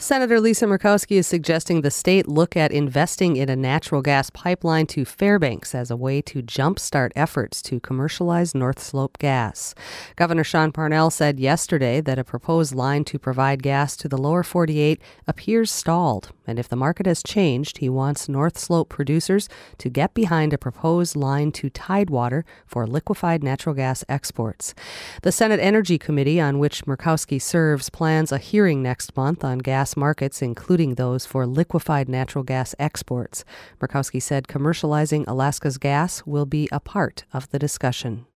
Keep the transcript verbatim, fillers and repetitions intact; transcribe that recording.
Senator Lisa Murkowski is suggesting the state look at investing in a natural gas pipeline to Fairbanks as a way to jumpstart efforts to commercialize North Slope gas. Governor Sean Parnell said yesterday that a proposed line to provide gas to the lower forty-eight appears stalled, and if the market has changed, he wants North Slope producers to get behind a proposed line to Tidewater for liquefied natural gas exports. The Senate Energy Committee, on which Murkowski serves, plans a hearing next month on gas markets, including those for liquefied natural gas exports. Murkowski said commercializing Alaska's gas will be a part of the discussion.